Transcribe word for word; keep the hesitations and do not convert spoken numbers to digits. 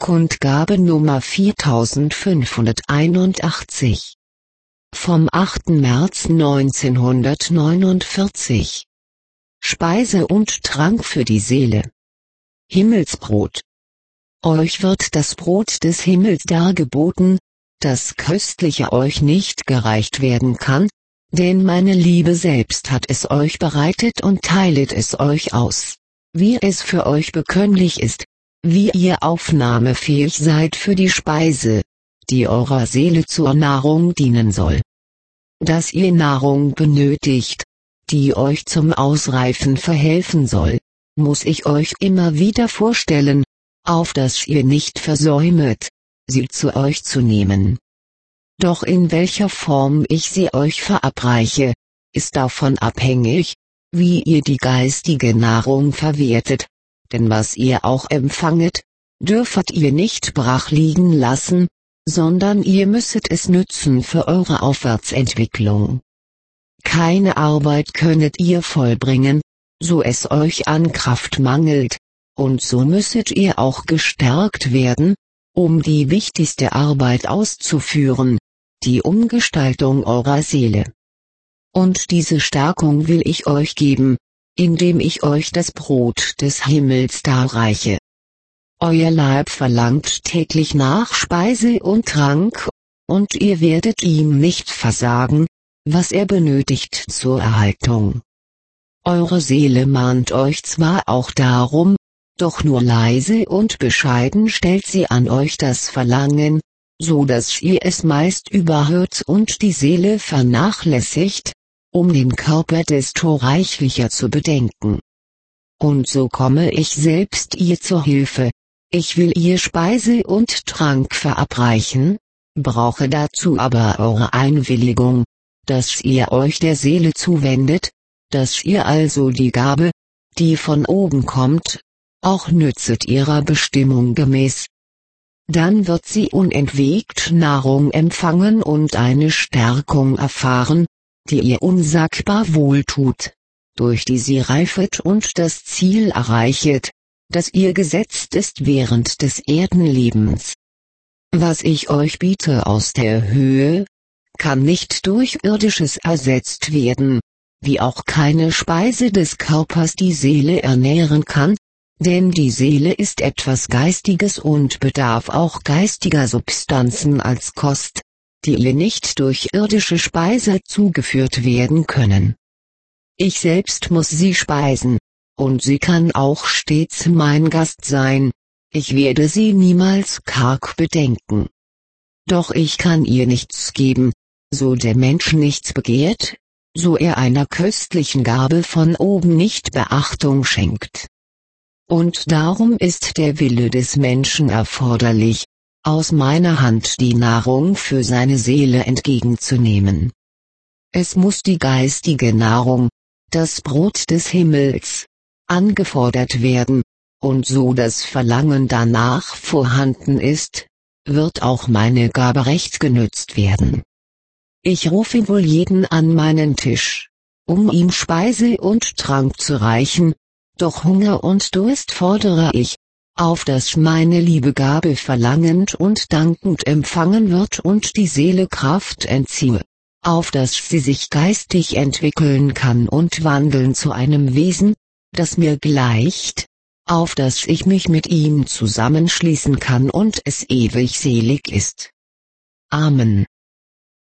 Kundgabe Nummer viertausendfünfhunderteinundachtzig. Vom achten März neunzehnhundertneunundvierzig. Speise und Trank für die Seele. Himmelsbrot. Euch wird das Brot des Himmels dargeboten, das Köstliche euch nicht gereicht werden kann, denn meine Liebe selbst hat es euch bereitet und teilet es euch aus, wie es für euch bekömmlich ist, wie ihr aufnahmefähig seid für die Speise, die eurer Seele zur Nahrung dienen soll. Dass ihr Nahrung benötigt, die euch zum Ausreifen verhelfen soll, muss ich euch immer wieder vorstellen, auf dass ihr nicht versäumet, sie zu euch zu nehmen. Doch in welcher Form ich sie euch verabreiche, ist davon abhängig, wie ihr die geistige Nahrung verwertet, denn was ihr auch empfanget, dürfet ihr nicht brach liegen lassen, sondern ihr müsset es nützen für eure Aufwärtsentwicklung. Keine Arbeit könnet ihr vollbringen, so es euch an Kraft mangelt, und so müsset ihr auch gestärkt werden, um die wichtigste Arbeit auszuführen, die Umgestaltung eurer Seele. Und diese Stärkung will ich euch geben, indem ich euch das Brot des Himmels darreiche. Euer Leib verlangt täglich nach Speise und Trank, und ihr werdet ihm nicht versagen, was er benötigt zur Erhaltung. Eure Seele mahnt euch zwar auch darum, doch nur leise und bescheiden stellt sie an euch das Verlangen, so dass ihr es meist überhört und die Seele vernachlässigt, um den Körper desto reichlicher zu bedenken. Und so komme ich selbst ihr zur Hilfe, ich will ihr Speise und Trank verabreichen, brauche dazu aber eure Einwilligung, dass ihr euch der Seele zuwendet, dass ihr also die Gabe, die von oben kommt, auch nützet ihrer Bestimmung gemäß. Dann wird sie unentwegt Nahrung empfangen und eine Stärkung erfahren, die ihr unsagbar wohltut, durch die sie reifet und das Ziel erreichet, das ihr gesetzt ist während des Erdenlebens. Was ich euch biete aus der Höhe, kann nicht durch Irdisches ersetzt werden, wie auch keine Speise des Körpers die Seele ernähren kann, denn die Seele ist etwas Geistiges und bedarf auch geistiger Substanzen als Kost, die ihr nicht durch irdische Speise zugeführt werden können. Ich selbst muss sie speisen, und sie kann auch stets mein Gast sein, ich werde sie niemals karg bedenken. Doch ich kann ihr nichts geben, so der Mensch nichts begehrt, so er einer köstlichen Gabe von oben nicht Beachtung schenkt. Und darum ist der Wille des Menschen erforderlich, aus meiner Hand die Nahrung für seine Seele entgegenzunehmen. Es muss die geistige Nahrung, das Brot des Himmels, angefordert werden, und so das Verlangen danach vorhanden ist, wird auch meine Gabe recht genützt werden. Ich rufe wohl jeden an meinen Tisch, um ihm Speise und Trank zu reichen, doch Hunger und Durst fordere ich, auf dass meine liebe Gabe verlangend und dankend empfangen wird und die Seele Kraft entziehe, auf dass sie sich geistig entwickeln kann und wandeln zu einem Wesen, das mir gleicht, auf dass ich mich mit ihm zusammenschließen kann und es ewig selig ist. Amen.